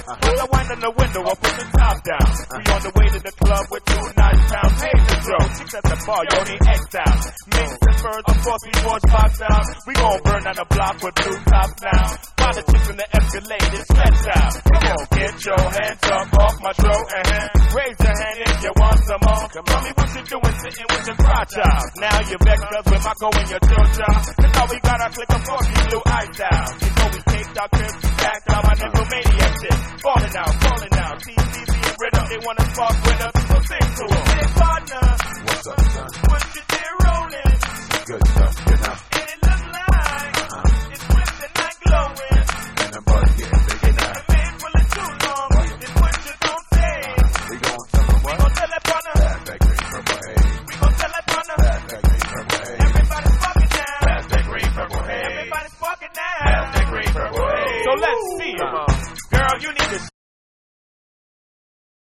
Put the wine in the window or put the top down. We on the way to the club with 2 nice pounds. Hey, the throw. Chicks at the bar, yo, they X out. Mix and birds, of course, we watch box out. We gon' burn down the block with blue tops now. Find the chicks in the Escalade, it's stretch out. Come on, get your hands up off my throat and raise your hand if you want some more. Tell me what you doing sitting with your crotch out. Now you're vexed cause with my go in your church out. That's how we got our click of 40 blue ice out. You know we taped our clips, backed out my nymphomaniac shit. Falling out, TCC and Rhythm, they wanna spark with us, so sing to them. Hey partner, What's up, son? what you did rolling? Good stuff, you know.